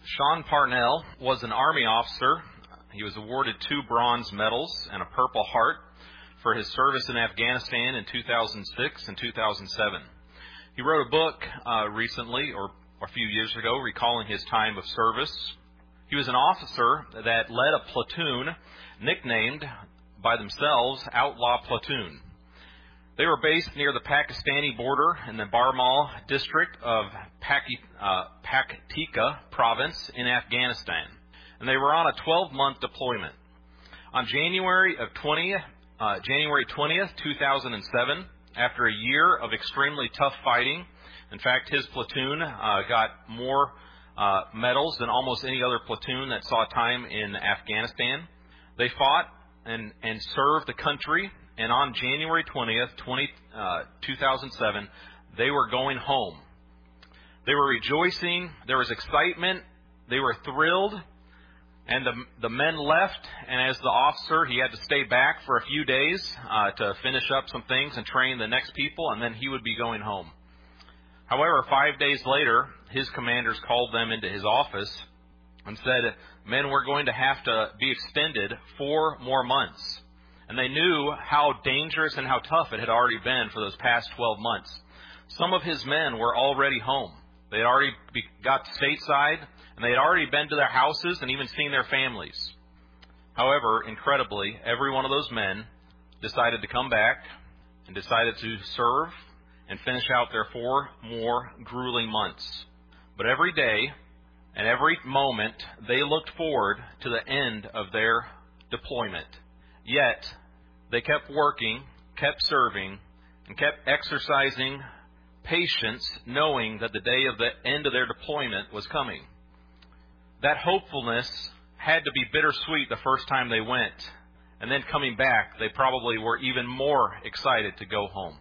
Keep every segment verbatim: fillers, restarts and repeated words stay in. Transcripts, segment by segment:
Sean Parnell was an Army officer. He was awarded two bronze medals and a Purple Heart for his service in Afghanistan in two thousand six and two thousand seven. He wrote a book uh, recently, or a few years ago, recalling his time of service. He was an officer that led a platoon nicknamed by themselves Outlaw Platoon. They were based near the Pakistani border in the Barmal district of Paki, uh, Paktika province in Afghanistan. And they were on a twelve-month deployment. On January of twentieth, uh, January twentieth, two thousand seven, after a year of extremely tough fighting, in fact, his platoon uh, got more uh, medals than almost any other platoon that saw time in Afghanistan. They fought and, and served the country. And on January twentieth, two thousand seven, they were going home. They were rejoicing. There was excitement. They were thrilled. And the, the men left. And as the officer, he had to stay back for a few days uh, to finish up some things and train the next people. And then he would be going home. However, five days later, his commanders called them into his office and said, "Men, we're going to have to be extended four more months." And they knew how dangerous and how tough it had already been for those past twelve months. Some of his men were already home. They had already be, got stateside, and they had already been to their houses and even seen their families. However, incredibly, every one of those men decided to come back and decided to serve and finish out their four more grueling months. But every day and every moment, they looked forward to the end of their deployment. Yet, they kept working, kept serving, and kept exercising patience, knowing that the day of the end of their deployment was coming. That hopefulness had to be bittersweet the first time they went. And then coming back, they probably were even more excited to go home.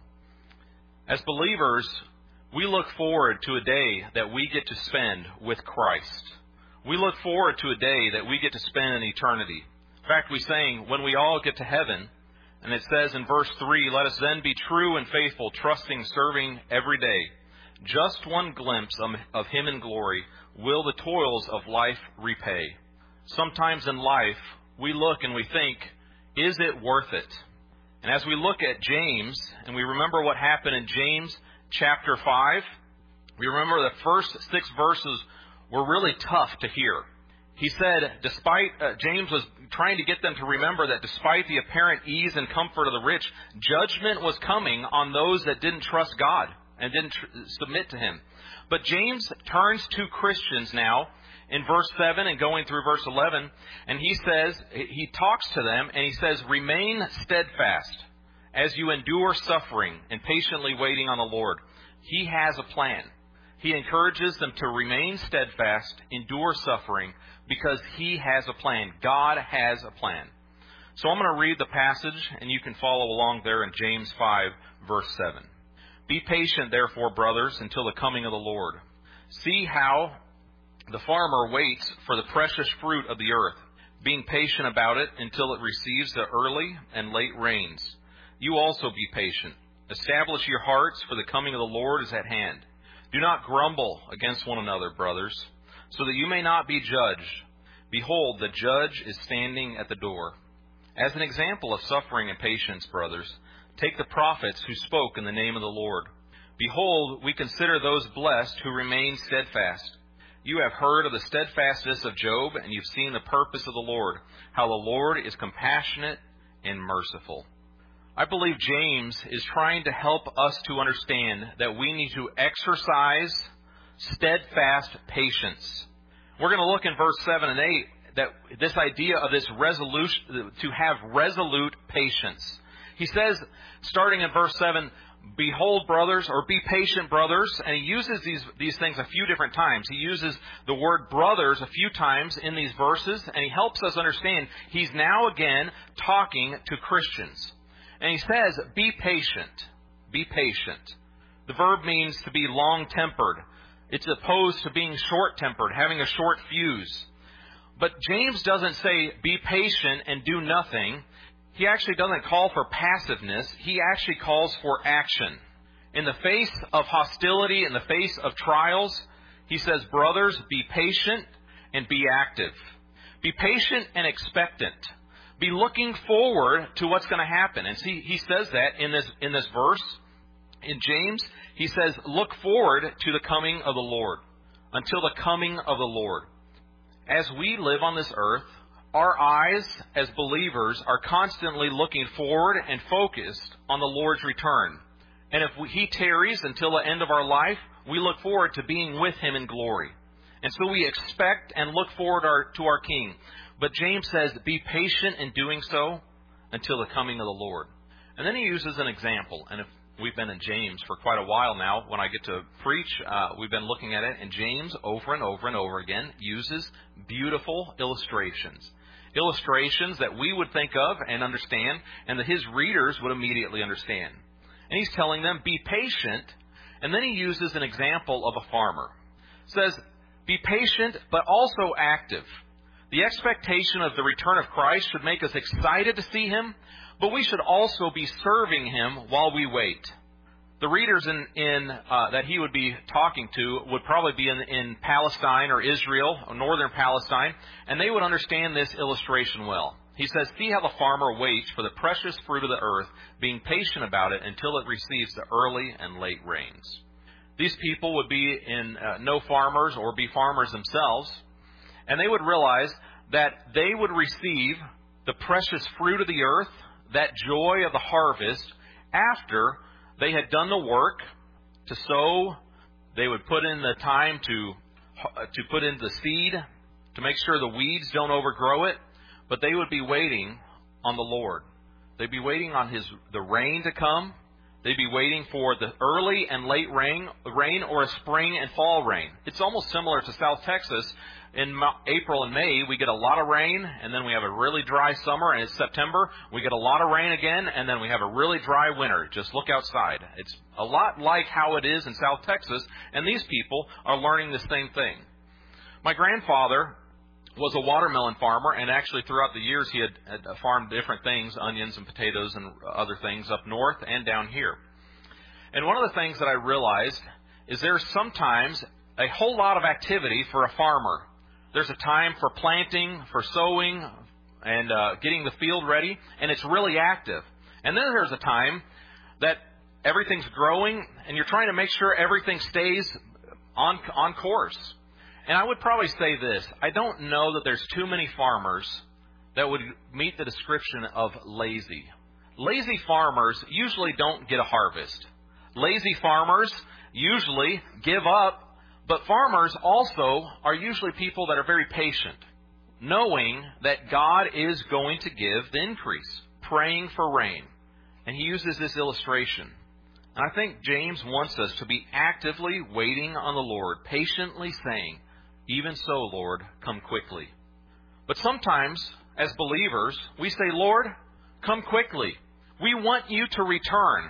As believers, we look forward to a day that we get to spend with Christ. We look forward to a day that we get to spend in eternity. In fact, we sang, when we all get to heaven, and it says in verse three, "Let us then be true and faithful, trusting, serving every day. Just one glimpse of Him in glory will the toils of life repay." Sometimes in life, we look and we think, is it worth it? And as we look at James, and we remember what happened in James chapter five, we remember the first six verses were really tough to hear. He said, despite, uh, James was trying to get them to remember that despite the apparent ease and comfort of the rich, judgment was coming on those that didn't trust God and didn't tr- submit to Him. But James turns to Christians now in verse seven and going through verse eleven, and he says, he talks to them and he says, "Remain steadfast as you endure suffering and patiently waiting on the Lord. He has a plan." He encourages them to remain steadfast, endure suffering, because He has a plan. God has a plan. So I'm going to read the passage, and you can follow along there in James five, verse seven. "Be patient, therefore, brothers, until the coming of the Lord. See how the farmer waits for the precious fruit of the earth, being patient about it until it receives the early and late rains. You also be patient. Establish your hearts, for the coming of the Lord is at hand. Do not grumble against one another, brothers, so that you may not be judged. Behold, the judge is standing at the door. As an example of suffering and patience, brothers, take the prophets who spoke in the name of the Lord. Behold, we consider those blessed who remain steadfast. You have heard of the steadfastness of Job, and you've seen the purpose of the Lord, how the Lord is compassionate and merciful." I believe James is trying to help us to understand that we need to exercise steadfast patience. We're going to look in verse seven and eight that this idea of this resolution, to have resolute patience. He says, starting in verse seven, "Behold, brothers," or "be patient, brothers," and he uses these, these things a few different times. He uses the word brothers a few times in these verses, and he helps us understand he's now again talking to Christians. And he says, be patient. Be patient. The verb means to be long-tempered. It's opposed to being short-tempered, having a short fuse. But James doesn't say, be patient and do nothing. He actually doesn't call for passiveness. He actually calls for action. In the face of hostility, in the face of trials, he says, brothers, be patient. and be active. Be patient and expectant. Be looking forward to what's going to happen. And see, he says that in this in this verse. In James, he says, look forward to the coming of the Lord. Until the coming of the Lord. As we live on this earth, our eyes as believers are constantly looking forward and focused on the Lord's return. And if we, He tarries until the end of our life, we look forward to being with Him in glory. And so we expect and look forward our, to our King. But James says, be patient in doing so until the coming of the Lord. And then he uses an example. And if we've been in James for quite a while now, when I get to preach, uh, we've been looking at it. And James, over and over and over again, uses beautiful illustrations. Illustrations that we would think of and understand, and that his readers would immediately understand. And he's telling them, be patient. And then he uses an example of a farmer. Says, be patient, but also active. The expectation of the return of Christ should make us excited to see Him, but we should also be serving Him while we wait. The readers in, in uh, that he would be talking to would probably be in, in Palestine or Israel, or northern Palestine, and they would understand this illustration well. He says, see how the farmer waits for the precious fruit of the earth, being patient about it until it receives the early and late rains. These people would be in uh, no farmers or be farmers themselves, and they would realize that they would receive the precious fruit of the earth, that joy of the harvest, after they had done the work to sow. They would put in the time to to put in the seed, to make sure the weeds don't overgrow it. But they would be waiting on the Lord. They'd be waiting on His the rain to come. They'd be waiting for the early and late rain, rain or a spring and fall rain. It's almost similar to South Texas. In April and May, we get a lot of rain, and then we have a really dry summer, and it's September. We get a lot of rain again, and then we have a really dry winter. Just look outside. It's a lot like how it is in South Texas, and these people are learning the same thing. My grandfather was a watermelon farmer, and actually throughout the years he had, had farmed different things, onions and potatoes and other things up north and down here. And one of the things that I realized is there's sometimes a whole lot of activity for a farmer. There's a time for planting, for sowing, and uh, getting the field ready, and it's really active. And then there's a time that everything's growing, and you're trying to make sure everything stays on on course. And I would probably say this. I don't know that there's too many farmers that would meet the description of lazy. Lazy farmers usually don't get a harvest. Lazy farmers usually give up. But farmers also are usually people that are very patient, knowing that God is going to give the increase, praying for rain. And he uses this illustration. And I think James wants us to be actively waiting on the Lord, patiently saying, even so, Lord, come quickly. But sometimes, as believers, we say, Lord, come quickly. We want you to return.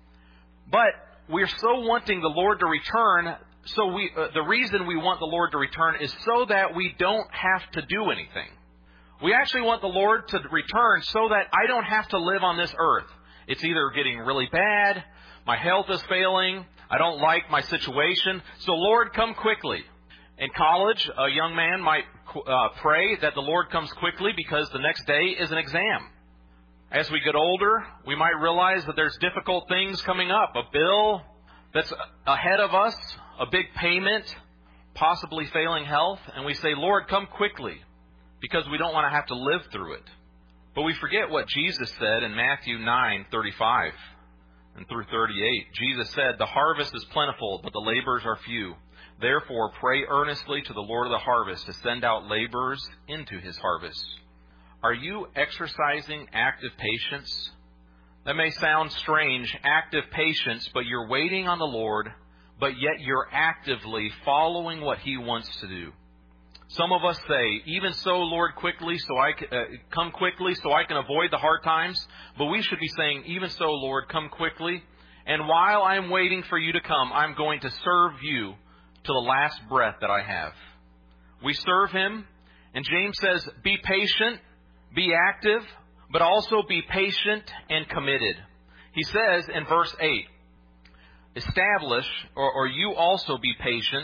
But we're so wanting the Lord to return. So we, uh, the reason we want the Lord to return is so that we don't have to do anything. We actually want the Lord to return so that I don't have to live on this earth. It's either getting really bad, my health is failing, I don't like my situation, so Lord, come quickly. In college, a young man might uh, pray that the Lord comes quickly because the next day is an exam. As we get older, we might realize that there's difficult things coming up, a bill that's ahead of us, a big payment, possibly failing health, and we say, Lord, come quickly, because we don't want to have to live through it. But we forget what Jesus said in Matthew nine thirty-five and through thirty-eight. Jesus said, the harvest is plentiful, but the laborers are few. Therefore, pray earnestly to the Lord of the harvest to send out laborers into His harvest. Are you exercising active patience? That may sound strange, active patience, but you're waiting on the Lord, but yet you're actively following what He wants to do. Some of us say, even so, Lord, quickly, so I can, uh, come quickly so I can avoid the hard times. But we should be saying, even so, Lord, come quickly. And while I'm waiting for you to come, I'm going to serve you to the last breath that I have. We serve Him. And James says, be patient, be active, but also be patient and committed. He says in verse eight, establish, or, or you also be patient,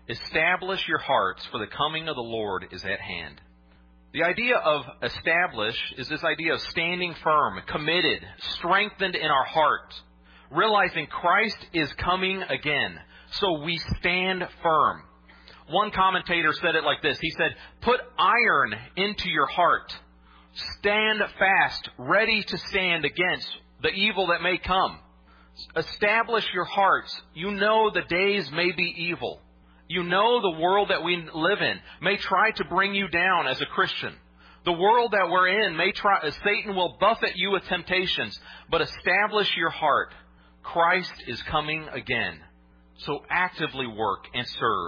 Establish your hearts, for the coming of the Lord is at hand. The idea of establish is this idea of standing firm, committed, strengthened in our heart, realizing Christ is coming again. So we stand firm. One commentator said it like this. He said, put iron into your heart. Stand fast, ready to stand against the evil that may come. Establish your hearts. You know the days may be evil. You know the world that we live in may try to bring you down as a Christian. The world that we're in may try, Satan will buffet you with temptations, but establish your heart. Christ is coming again. So actively work and serve.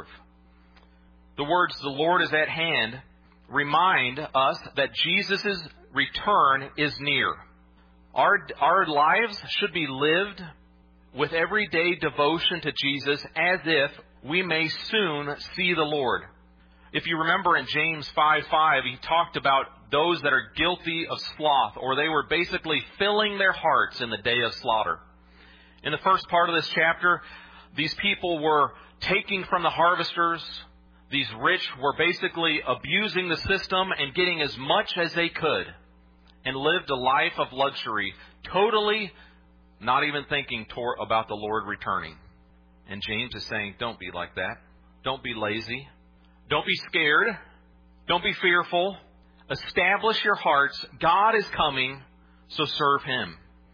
The words, the Lord is at hand, remind us that Jesus' return is near. Our, our lives should be lived with everyday devotion to Jesus as if we may soon see the Lord. If you remember in James five five, he talked about those that are guilty of sloth, or they were basically filling their hearts in the day of slaughter. In the first part of this chapter, these people were taking from the harvesters. These rich were basically abusing the system and getting as much as they could, and lived a life of luxury, totally not even thinking tor- about the Lord returning. And James is saying, don't be like that. Don't be lazy. Don't be scared. Don't be fearful. Establish your hearts. God is coming, so serve Him.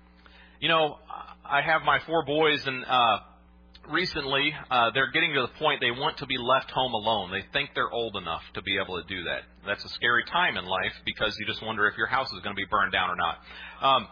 You know, I have my four boys, and uh, recently uh, they're getting to the point they want to be left home alone. They think they're old enough to be able to do that. That's a scary time in life because you just wonder if your house is going to be burned down or not. Um,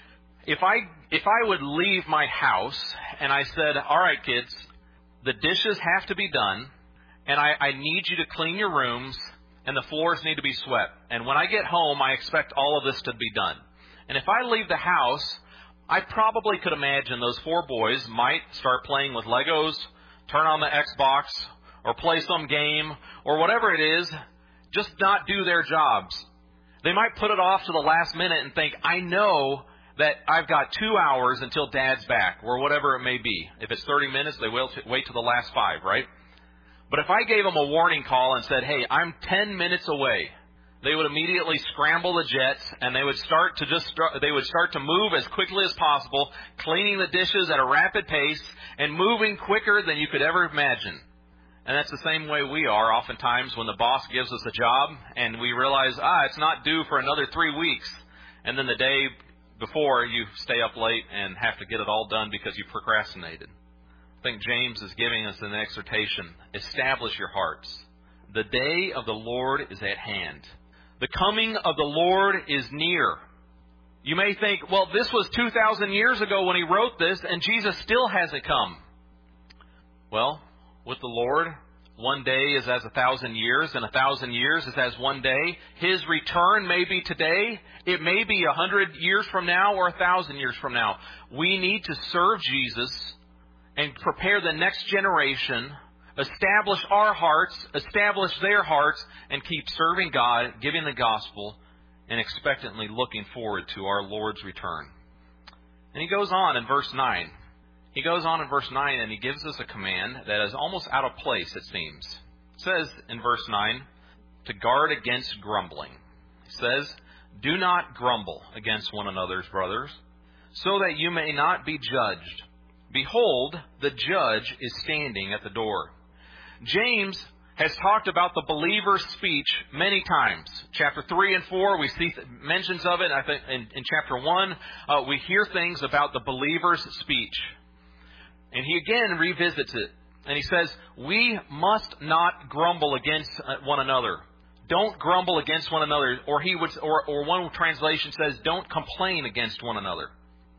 if I if I would leave my house and I said, all right, kids, the dishes have to be done, and I, I need you to clean your rooms, and the floors need to be swept. And when I get home, I expect all of this to be done. And if I leave the house, I probably could imagine those four boys might start playing with Legos, turn on the Xbox, or play some game, or whatever it is, just not do their jobs. They might put it off to the last minute and think, I know that I've got two hours until Dad's back, or whatever it may be. If it's thirty minutes, they will t- wait to the last five, right? But if I gave them a warning call and said, hey, I'm ten minutes away, they would immediately scramble the jets, and they would start to just start, they would start to move as quickly as possible, cleaning the dishes at a rapid pace and moving quicker than you could ever imagine. And that's the same way we are oftentimes when the boss gives us a job and we realize, ah, it's not due for another three weeks. And then the day before you stay up late and have to get it all done because you procrastinated. I think James is giving us an exhortation. Establish your hearts. The day of the Lord is at hand. The coming of the Lord is near. You may think, well, this was two thousand years ago when he wrote this, and Jesus still hasn't come. Well, with the Lord, one day is as a thousand years, and a thousand years is as one day. His return may be today. It may be a hundred years from now or a thousand years from now. We need to serve Jesus and prepare the next generation, establish our hearts, establish their hearts, and keep serving God, giving the gospel, and expectantly looking forward to our Lord's return. And he goes on in verse nine. He goes on in verse nine and he gives us a command that is almost out of place, it seems. It says in verse nine, to guard against grumbling. It says, do not grumble against one another's brothers, so that you may not be judged. Behold, the judge is standing at the door. James has talked about the believer's speech many times. Chapter three and four, we see mentions of it. I think in, in chapter one, uh, we hear things about the believer's speech. And he again revisits it. And he says, we must not grumble against one another. Don't grumble against one another. Or he would, or, or one translation says, don't complain against one another.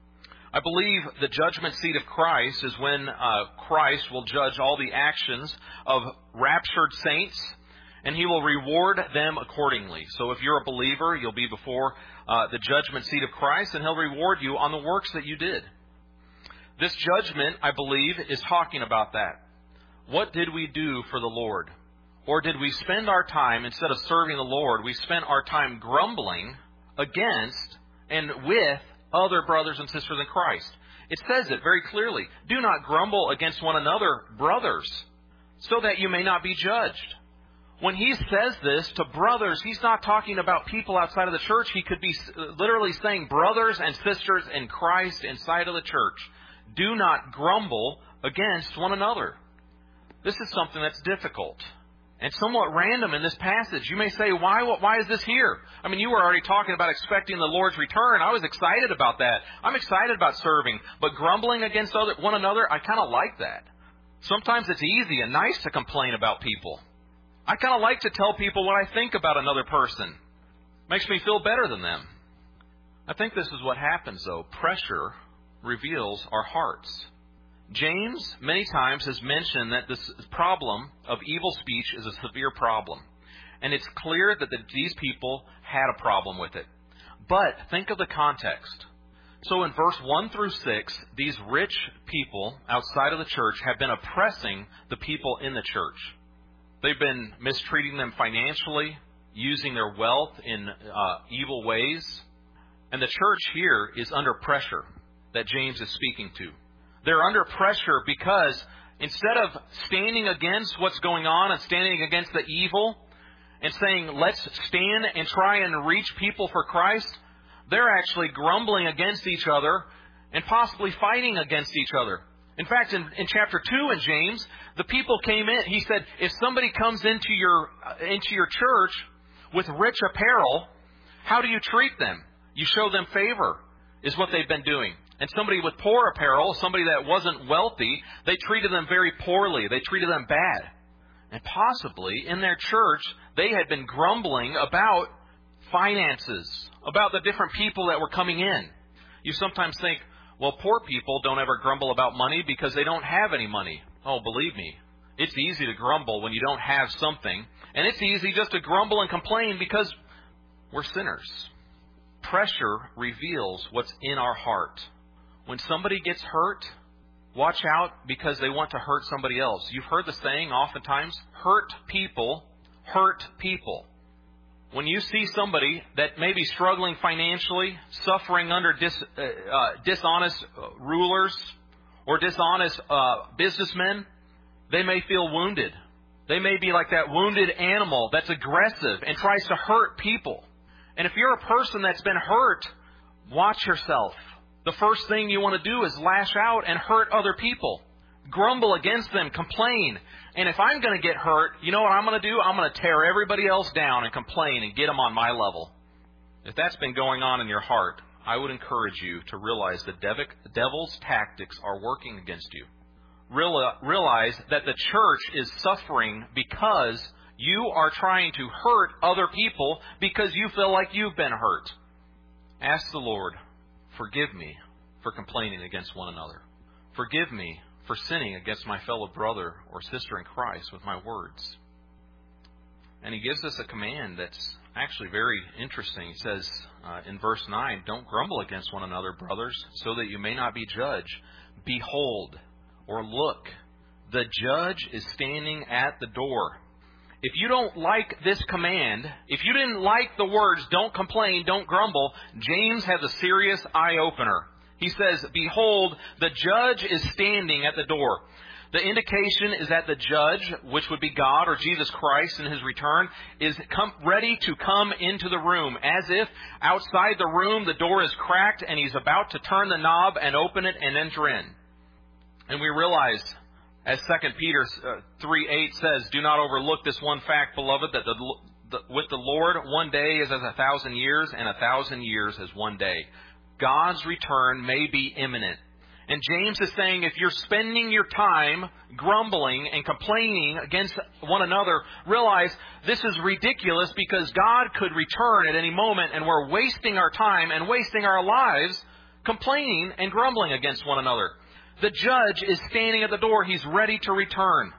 I believe the judgment seat of Christ is when uh, Christ will judge all the actions of raptured saints, and he will reward them accordingly. So if you're a believer, you'll be before uh, the judgment seat of Christ, and he'll reward you on the works that you did. This judgment, I believe, is talking about that. What did we do for the Lord? Or did we spend our time, instead of serving the Lord, we spent our time grumbling against and with other brothers and sisters in Christ? It says it very clearly. Do not grumble against one another, brothers. so that you may not be judged. When he says this to brothers, he's not talking about people outside of the church. He could be literally saying brothers and sisters in Christ inside of the church. Do not grumble against one another. This is something that's difficult and somewhat random in this passage. You may say, why, why is this here? I mean, you were already talking about expecting the Lord's return. I was excited about that. I'm excited about serving. But grumbling against other, one another, I kind of like that. Sometimes it's easy and nice to complain about people. I kind of like to tell people what I think about another person. Makes me feel better than them. I think this is what happens, though. Pressure reveals our hearts. James, many times, has mentioned that this problem of evil speech is a severe problem. And it's clear that the, these people had a problem with it. But think of the context. So in verse one through six, these rich people outside of the church have been oppressing the people in the church. They've been mistreating them financially, using their wealth in uh, evil ways. And the church here is under pressure that James is speaking to. They're under pressure because instead of standing against what's going on and standing against the evil and saying, let's stand and try and reach people for Christ, they're actually grumbling against each other and possibly fighting against each other. In fact, in, in chapter two in James, the people came in. He said, if somebody comes into your uh, into your church with rich apparel, how do you treat them? You show them favor, is what they've been doing. And somebody with poor apparel, somebody that wasn't wealthy, they treated them very poorly. They treated them bad. And possibly in their church, they had been grumbling about finances, about the different people that were coming in. You sometimes think, well, poor people don't ever grumble about money because they don't have any money. Oh, believe me, it's easy to grumble when you don't have something. And it's easy just to grumble and complain because we're sinners. Pressure reveals what's in our heart. When somebody gets hurt, watch out because they want to hurt somebody else. You've heard the saying oftentimes, hurt people hurt people. When you see somebody that may be struggling financially, suffering under dis, uh, uh, dishonest rulers or dishonest uh, businessmen, they may feel wounded. They may be like that wounded animal that's aggressive and tries to hurt people. And if you're a person that's been hurt, watch yourself. The first thing you want to do is lash out and hurt other people. Grumble against them, complain. And if I'm going to get hurt, you know what I'm going to do? I'm going to tear everybody else down and complain and get them on my level. If that's been going on in your heart, I would encourage you to realize the devil's tactics are working against you. Realize that the church is suffering because you are trying to hurt other people because you feel like you've been hurt. Ask the Lord, forgive me for complaining against one another. Forgive me for sinning against my fellow brother or sister in Christ with my words. And he gives us a command that's actually very interesting. He says uh, in verse nine, don't grumble against one another, brothers, so that you may not be judged. Behold, or look, the judge is standing at the door. If you don't like this command, if you didn't like the words, don't complain, don't grumble, James has a serious eye-opener. He says, behold, the judge is standing at the door. The indication is that the judge, which would be God or Jesus Christ in his return, is come, ready to come into the room, as if outside the room the door is cracked and he's about to turn the knob and open it and enter in. And we realize, as Second Peter three eight says, do not overlook this one fact, beloved, that the, the, with the Lord one day is as a thousand years, and a thousand years as one day. God's return may be imminent. And James is saying if you're spending your time grumbling and complaining against one another, realize this is ridiculous because God could return at any moment and we're wasting our time and wasting our lives complaining and grumbling against one another. The judge is standing at the door. He's ready to return.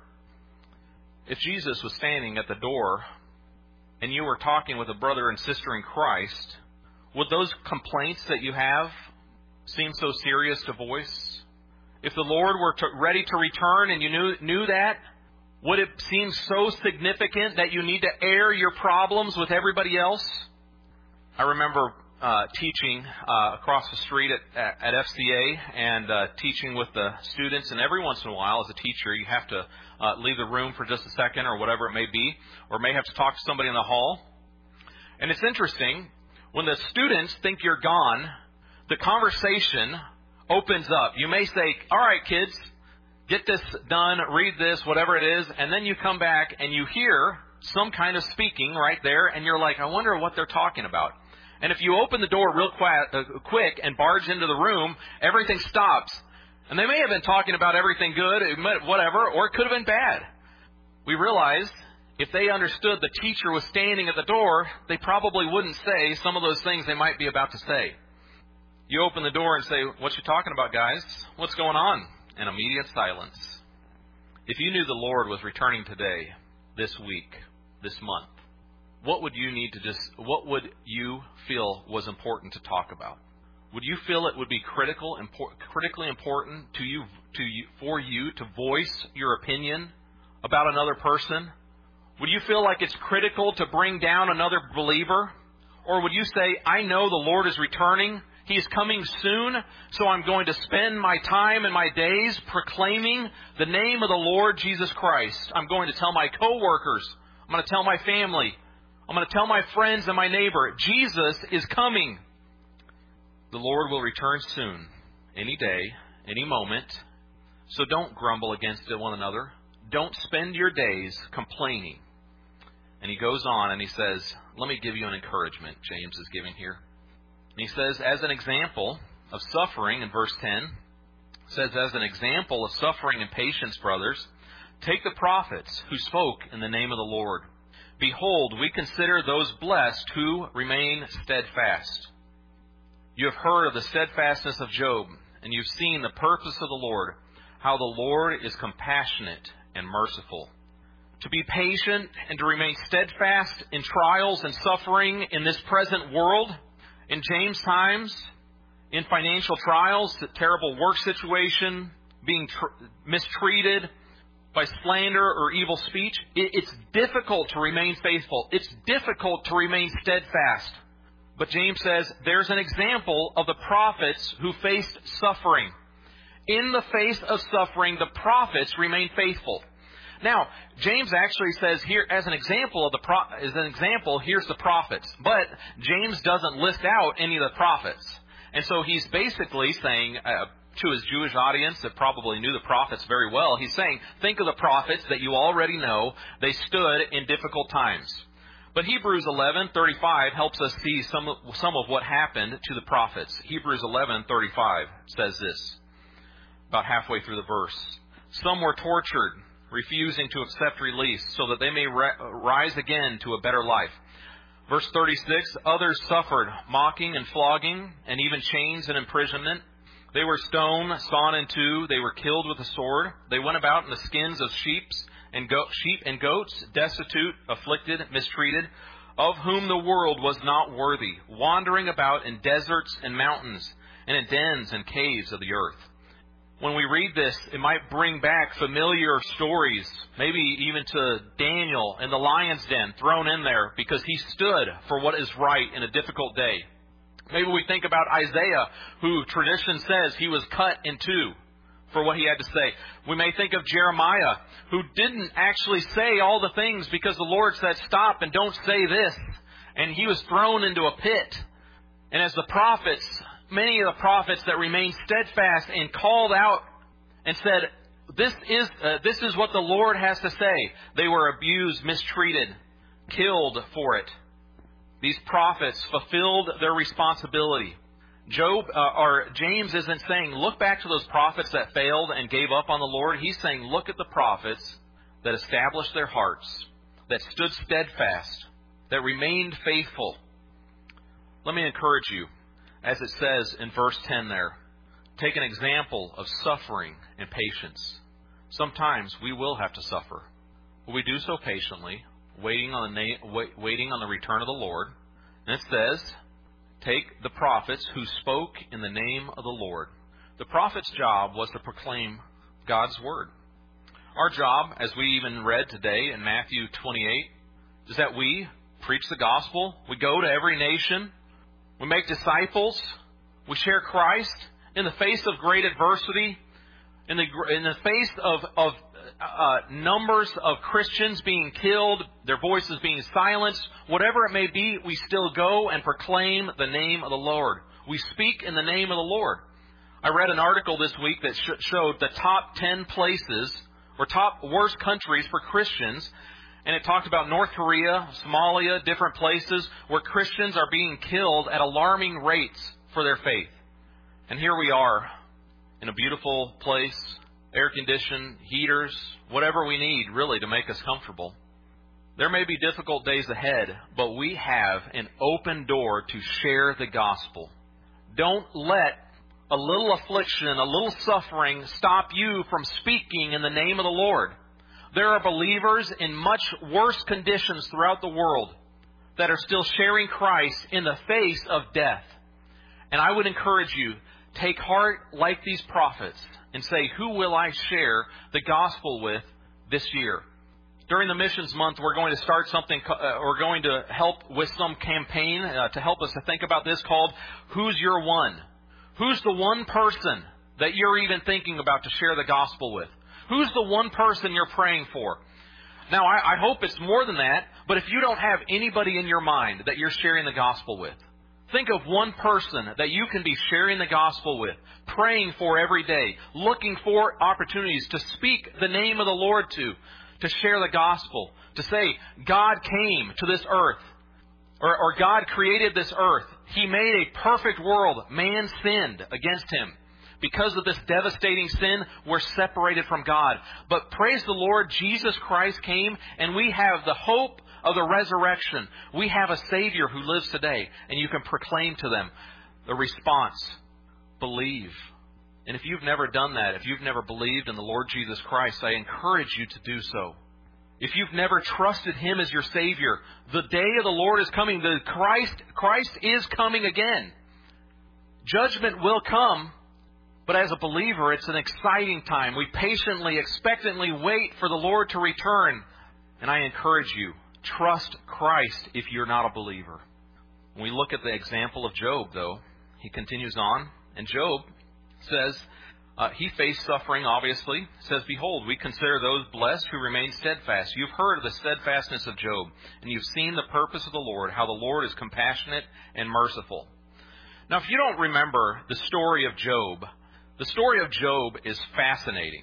If Jesus was standing at the door and you were talking with a brother and sister in Christ, would those complaints that you have seem so serious to voice? If the Lord were to, ready to return and you knew, knew that, would it seem so significant that you need to air your problems with everybody else? I remember uh, teaching uh, across the street at, at F C A and uh, teaching with the students, and every once in a while as a teacher you have to uh, leave the room for just a second or whatever it may be, or may have to talk to somebody in the hall. And it's interesting, when the students think you're gone, the conversation opens up. You may say, all right, kids, get this done, read this, whatever it is, and then you come back and you hear some kind of speaking right there, and you're like, I wonder what they're talking about. And if you open the door real qu- uh, quick and barge into the room, everything stops. And they may have been talking about everything good, whatever, or it could have been bad. We realize if they understood the teacher was standing at the door, they probably wouldn't say some of those things they might be about to say. You open the door and say, what you talking about, guys? What's going on? And immediate silence. If you knew the Lord was returning today, this week, this month, what would you need to just, what would you feel was important to talk about? Would you feel it would be critical, impor- critically important to you, to you, for you to voice your opinion about another person? Would you feel like it's critical to bring down another believer? Or would you say, I know the Lord is returning. He is coming soon, so I'm going to spend my time and my days proclaiming the name of the Lord Jesus Christ. I'm going to tell my coworkers. I'm going to tell my family. I'm going to tell my friends and my neighbor, Jesus is coming. The Lord will return soon, any day, any moment. So don't grumble against one another. Don't spend your days complaining. And he goes on and he says, let me give you an encouragement James is giving here. And he says, as an example of suffering, in verse ten, says, as an example of suffering and patience, brothers, take the prophets who spoke in the name of the Lord. Behold, we consider those blessed who remain steadfast. You have heard of the steadfastness of Job, and you've seen the purpose of the Lord, how the Lord is compassionate and merciful. To be patient and to remain steadfast in trials and suffering in this present world, in James' times, in financial trials, the terrible work situation, being tr- mistreated by slander or evil speech, it, it's difficult to remain faithful. It's difficult to remain steadfast. But James says there's an example of the prophets who faced suffering. In the face of suffering, the prophets remained faithful. Now, James actually says here, as an example of the pro- as an example, here's the prophets. But James doesn't list out any of the prophets, and so he's basically saying uh, to his Jewish audience that probably knew the prophets very well, he's saying, think of the prophets that you already know. They stood in difficult times. But Hebrews eleven thirty-five helps us see some of, some of what happened to the prophets. Hebrews eleven thirty-five says this, about halfway through the verse. Some were tortured, refusing to accept release, so that they may rise again to a better life. Verse thirty-six, others suffered mocking and flogging, and even chains and imprisonment. They were stoned, sawn in two, they were killed with a sword. They went about in the skins of sheep and, go- sheep and goats, destitute, afflicted, mistreated, of whom the world was not worthy, wandering about in deserts and mountains, and in dens and caves of the earth. When we read this, it might bring back familiar stories, maybe even to Daniel in the lion's den, thrown in there because he stood for what is right in a difficult day. Maybe we think about Isaiah, who tradition says he was cut in two for what he had to say. We may think of Jeremiah, who didn't actually say all the things because the Lord said, stop and don't say this. And he was thrown into a pit. And as the prophets, many of the prophets that remained steadfast and called out and said, this is uh, this is what the Lord has to say. They were abused, mistreated, killed for it. These prophets fulfilled their responsibility. Job uh, or James isn't saying, look back to those prophets that failed and gave up on the Lord. He's saying, look at the prophets that established their hearts, that stood steadfast, that remained faithful. Let me encourage you. As it says in verse ten there, take an example of suffering and patience. Sometimes we will have to suffer, but we do so patiently, waiting on the na- wait, waiting on the return of the Lord. And it says, take the prophets who spoke in the name of the Lord. The prophet's job was to proclaim God's word. Our job, as we even read today in Matthew twenty-eight, is that we preach the gospel. We go to every nation. We make disciples. We share Christ in the face of great adversity, in the in the face of, of uh, numbers of Christians being killed, their voices being silenced, whatever it may be, we still go and proclaim the name of the Lord. We speak in the name of the Lord. I read an article this week that sh- showed the top ten places or top worst countries for Christians. And it talked about North Korea, Somalia, different places where Christians are being killed at alarming rates for their faith. And here we are in a beautiful place, air-conditioned, heaters, whatever we need really to make us comfortable. There may be difficult days ahead, but we have an open door to share the gospel. Don't let a little affliction, a little suffering stop you from speaking in the name of the Lord. There are believers in much worse conditions throughout the world that are still sharing Christ in the face of death. And I would encourage you, take heart like these prophets and say, who will I share the gospel with this year? During the missions month, we're going to start something, uh, we're going to help with some campaign uh, to help us to think about this called, Who's Your One? Who's the one person that you're even thinking about to share the gospel with? Who's the one person you're praying for? Now, I, I hope it's more than that, but if you don't have anybody in your mind that you're sharing the gospel with, think of one person that you can be sharing the gospel with, praying for every day, looking for opportunities to speak the name of the Lord to, to share the gospel, to say, God came to this earth, or, or God created this earth. He made a perfect world. Man sinned against Him. Because of this devastating sin, we're separated from God. But praise the Lord, Jesus Christ came, and we have the hope of the resurrection. We have a Savior who lives today, and you can proclaim to them the response, believe. And if you've never done that, if you've never believed in the Lord Jesus Christ, I encourage you to do so. If you've never trusted Him as your Savior, the day of the Lord is coming. The Christ, Christ is coming again. Judgment will come. But as a believer, it's an exciting time. We patiently, expectantly wait for the Lord to return. And I encourage you, trust Christ if you're not a believer. When we look at the example of Job, though, he continues on. And Job says, uh, he faced suffering, obviously. He says, behold, we consider those blessed who remain steadfast. You've heard of the steadfastness of Job, and you've seen the purpose of the Lord, how the Lord is compassionate and merciful. Now, if you don't remember the story of Job, the story of Job is fascinating.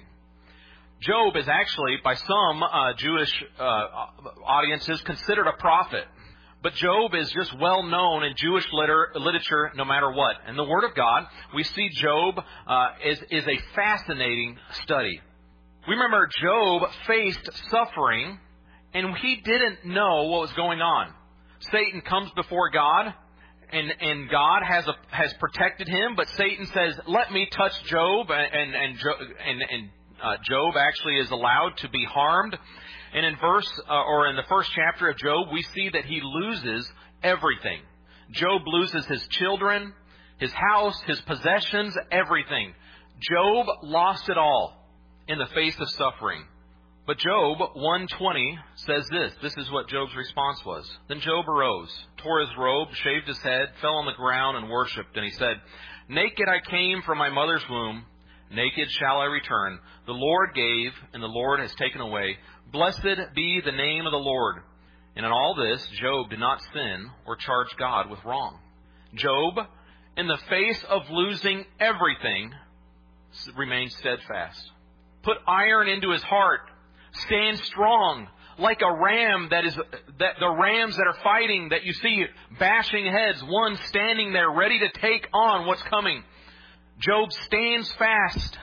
Job is actually, by some uh, Jewish uh, audiences, considered a prophet. But Job is just well known in Jewish liter- literature no matter what. In the Word of God, we see Job uh, is, is a fascinating study. We remember Job faced suffering, and he didn't know what was going on. Satan comes before God. And and God has a, has protected him, but Satan says, "Let me touch Job," and and and, and, and uh, Job actually is allowed to be harmed. And in verse uh, or in the first chapter of Job, we see that he loses everything. Job loses his children, his house, his possessions, everything. Job lost it all in the face of suffering. But Job one twenty says this. This is what Job's response was. Then Job arose, tore his robe, shaved his head, fell on the ground, and worshipped. And he said, Naked I came from my mother's womb, naked shall I return. The Lord gave, and the Lord has taken away. Blessed be the name of the Lord. And in all this, Job did not sin or charge God with wrong. Job, in the face of losing everything, remained steadfast. Put iron into his heart. Stand strong like a ram that is that the rams that are fighting that you see bashing heads, one standing there ready to take on what's coming. Job stands fast.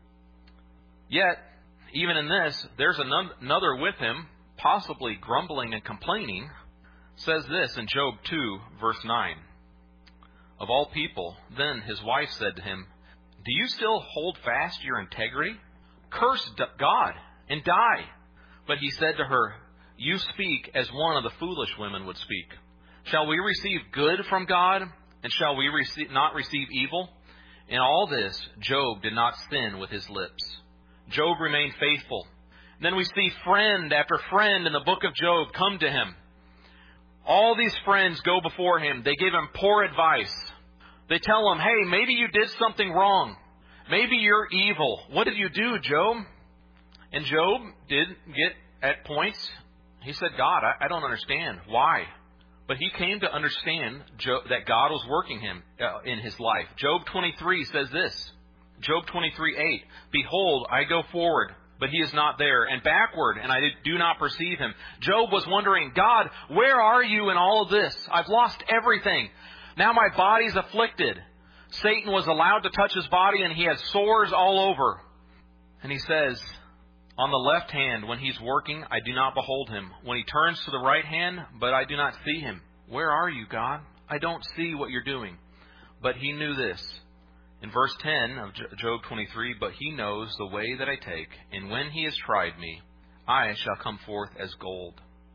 Yet, even in this, there's another with him, possibly grumbling and complaining, says this in Job two, verse nine. Of all people, then his wife said to him, Do you still hold fast your integrity? Curse God and die. But he said to her, You speak as one of the foolish women would speak. Shall we receive good from God, and shall we receive, not receive evil? In all this, Job did not sin with his lips. Job remained faithful. And then we see friend after friend in the book of Job come to him. All these friends go before him. They give him poor advice. They tell him, hey, maybe you did something wrong. Maybe you're evil. What did you do, Job? And Job did get at points, he said, God, I, I don't understand. Why? But he came to understand Job, that God was working him uh, in his life. Job twenty-three says this. Job twenty-three eight. Behold, I go forward, but he is not there, and backward, and I do not perceive him. Job was wondering, God, where are you in all of this? I've lost everything. Now my body's afflicted. Satan was allowed to touch his body, and he has sores all over. And he says, on the left hand, when he's working, I do not behold him. When he turns to the right hand, but I do not see him. Where are you, God? I don't see what you're doing. But he knew this. In verse ten of Job twenty-three, but he knows the way that I take, and when he has tried me, I shall come forth as gold.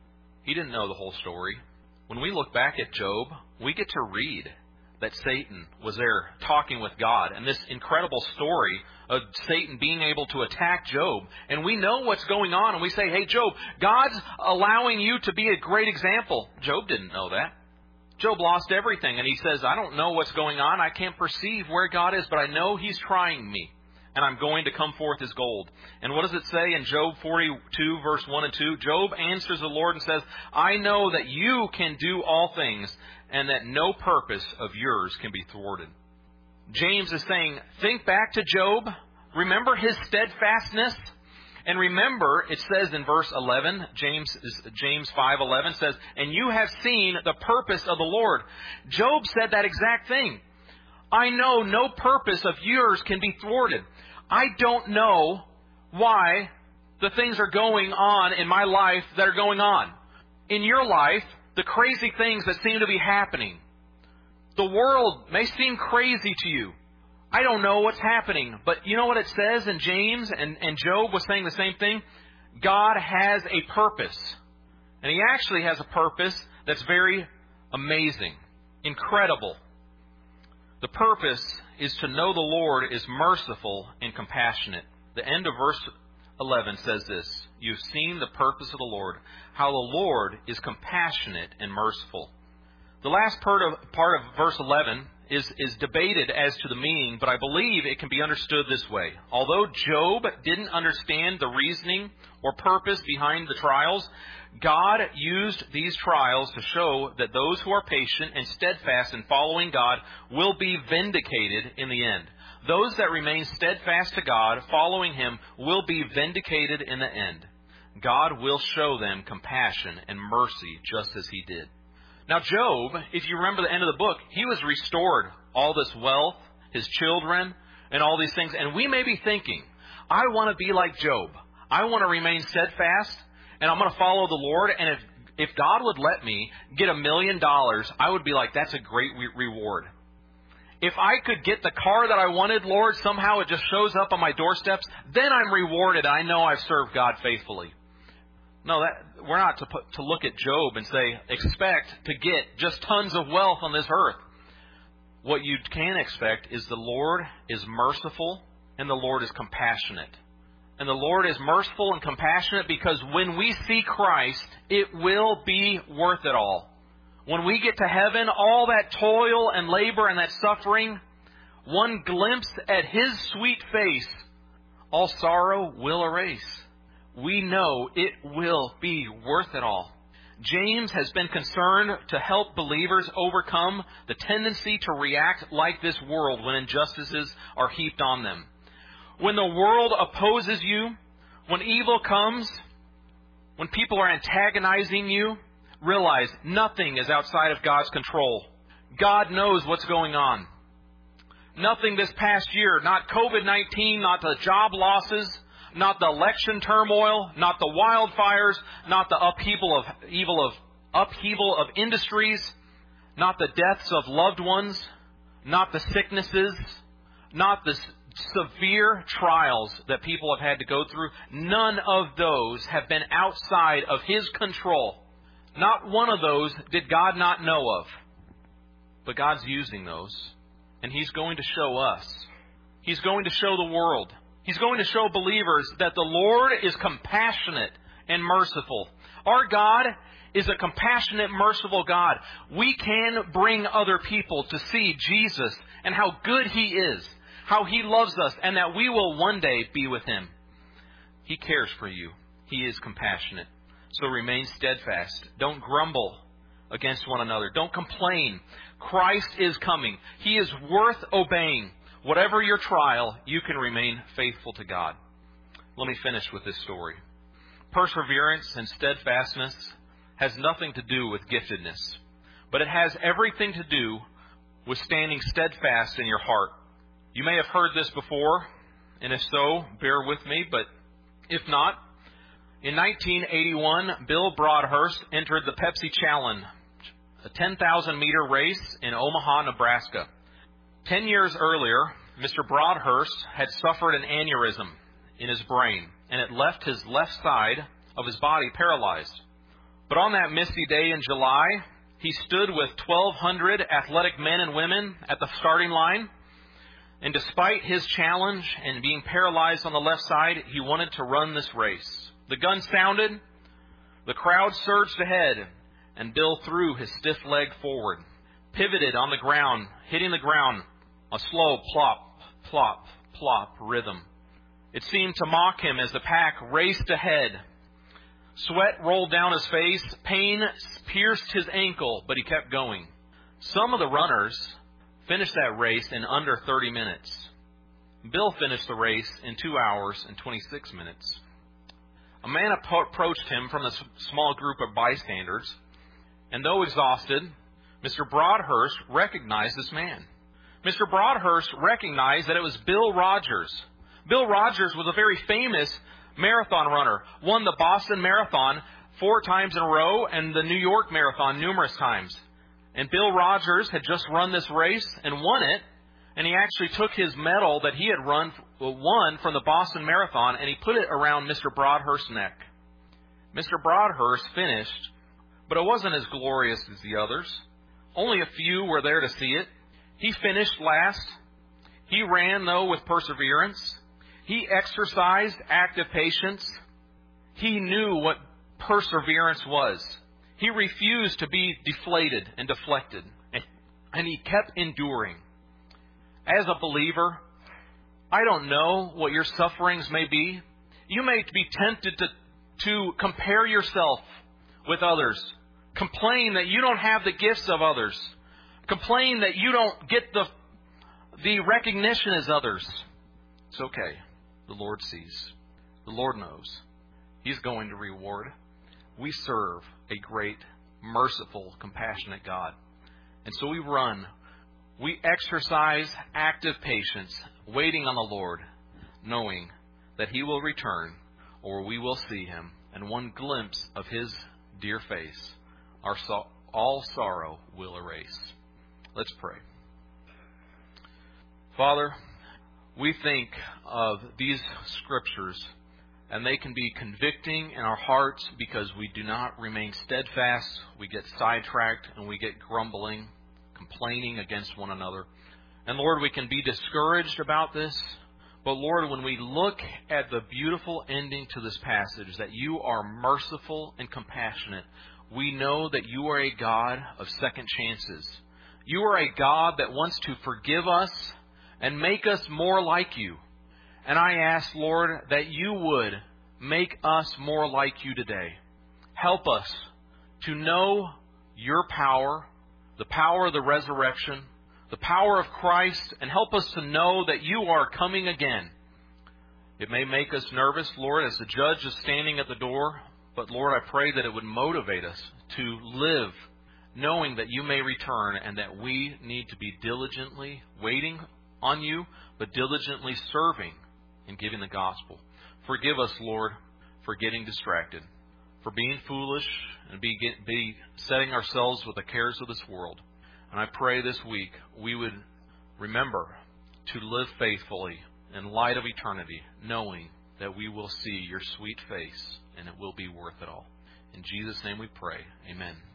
He didn't know the whole story. When we look back at Job, we get to read that Satan was there talking with God, and this incredible story of Satan being able to attack Job. And we know what's going on, and we say, hey, Job, God's allowing you to be a great example. Job didn't know that. Job lost everything, and he says, I don't know what's going on. I can't perceive where God is, but I know he's trying me, and I'm going to come forth as gold. And what does it say in Job forty-two, verse one and two? Job answers the Lord and says, I know that you can do all things, and that no purpose of yours can be thwarted. James is saying, think back to Job. Remember his steadfastness. And remember, it says in verse eleven, James James five eleven says, and you have seen the purpose of the Lord. Job said that exact thing. I know no purpose of yours can be thwarted. I don't know why the things are going on in my life that are going on. In your life, the crazy things that seem to be happening. The world may seem crazy to you. I don't know what's happening. But you know what it says in James? And, and Job was saying the same thing. God has a purpose. And he actually has a purpose that's very amazing, incredible. The purpose is to know the Lord is merciful and compassionate. The end of verse eleven says this. You've seen the purpose of the Lord, how the Lord is compassionate and merciful. The last part of, part of verse eleven is, is debated as to the meaning, but I believe it can be understood this way. Although Job didn't understand the reasoning or purpose behind the trials, God used these trials to show that those who are patient and steadfast in following God will be vindicated in the end. Those that remain steadfast to God, following Him, will be vindicated in the end. God will show them compassion and mercy just as He did. Now Job, if you remember the end of the book, he was restored all this wealth, his children, and all these things. And we may be thinking, I want to be like Job. I want to remain steadfast, and I'm going to follow the Lord. And if, if God would let me get a million dollars, I would be like, that's a great re- reward. If I could get the car that I wanted, Lord, somehow it just shows up on my doorsteps, then I'm rewarded. I know I've served God faithfully. No, that we're not to put, to look at Job and say, expect to get just tons of wealth on this earth. What you can expect is the Lord is merciful and the Lord is compassionate. And the Lord is merciful and compassionate because when we see Christ, it will be worth it all. When we get to heaven, all that toil and labor and that suffering, one glimpse at His sweet face, all sorrow will erase. We know it will be worth it all. James has been concerned to help believers overcome the tendency to react like this world when injustices are heaped on them. When the world opposes you, when evil comes, when people are antagonizing you, realize nothing is outside of God's control. God knows what's going on. Nothing this past year, not covid nineteen, not the job losses, not the election turmoil, not the wildfires, not the upheaval of evil of upheaval of industries, not the deaths of loved ones, not the sicknesses, not the severe trials that people have had to go through. None of those have been outside of His control. Not one of those did God not know of. But God's using those. And He's going to show us. He's going to show the world. He's going to show believers that the Lord is compassionate and merciful. Our God is a compassionate, merciful God. We can bring other people to see Jesus and how good He is, how He loves us, and that we will one day be with Him. He cares for you. He is compassionate. So remain steadfast. Don't grumble against one another. Don't complain. Christ is coming. He is worth obeying. Whatever your trial, you can remain faithful to God. Let me finish with this story. Perseverance and steadfastness has nothing to do with giftedness, but it has everything to do with standing steadfast in your heart. You may have heard this before, and if so, bear with me, but if not, in nineteen eighty-one, Bill Broadhurst entered the Pepsi Challenge, a ten thousand meter race in Omaha, Nebraska. Ten years earlier, Mister Broadhurst had suffered an aneurysm in his brain, and it left his left side of his body paralyzed. But on that misty day in July, he stood with twelve hundred athletic men and women at the starting line. And despite his challenge and being paralyzed on the left side, he wanted to run this race. The gun sounded, the crowd surged ahead, and Bill threw his stiff leg forward, pivoted on the ground, hitting the ground, a slow plop, plop, plop rhythm. It seemed to mock him as the pack raced ahead. Sweat rolled down his face, pain pierced his ankle, but he kept going. Some of the runners finished that race in under thirty minutes. Bill finished the race in two hours and twenty-six minutes. A man approached him from a small group of bystanders, and though exhausted, Mister Broadhurst recognized this man. Mister Broadhurst recognized that it was Bill Rogers. Bill Rogers was a very famous marathon runner, won the Boston Marathon four times in a row and the New York Marathon numerous times. And Bill Rogers had just run this race and won it, and he actually took his medal that he had run, won from the Boston Marathon, and he put it around Mister Broadhurst's neck. Mister Broadhurst finished, but it wasn't as glorious as the others. Only a few were there to see it. He finished last. He ran, though, with perseverance. He exercised active patience. He knew what perseverance was. He refused to be deflated and deflected, and he kept enduring. As a believer, I don't know what your sufferings may be. You may be tempted to, to compare yourself with others. Complain that you don't have the gifts of others. Complain that you don't get the, the recognition as others. It's okay. The Lord sees. The Lord knows. He's going to reward. We serve a great, merciful, compassionate God. And so we run. We exercise active patience, waiting on the Lord, knowing that He will return, or we will see Him, and one glimpse of His dear face, our so- all sorrow will erase. Let's pray. Father, we think of these scriptures, and they can be convicting in our hearts because we do not remain steadfast. We get sidetracked and we get grumbling, complaining against one another. And Lord, we can be discouraged about this. But Lord, when we look at the beautiful ending to this passage, that you are merciful and compassionate, we know that you are a God of second chances. You are a God that wants to forgive us and make us more like you. And I ask, Lord, that you would make us more like you today. Help us to know your power, the power of the resurrection, the power of Christ, and help us to know that you are coming again. It may make us nervous, Lord, as the judge is standing at the door, but Lord, I pray that it would motivate us to live knowing that you may return and that we need to be diligently waiting on you, but diligently serving and giving the gospel. Forgive us, Lord, for getting distracted, for being foolish and be, get, be setting ourselves with the cares of this world. And I pray this week we would remember to live faithfully in light of eternity, knowing that we will see your sweet face and it will be worth it all. In Jesus' name we pray. Amen.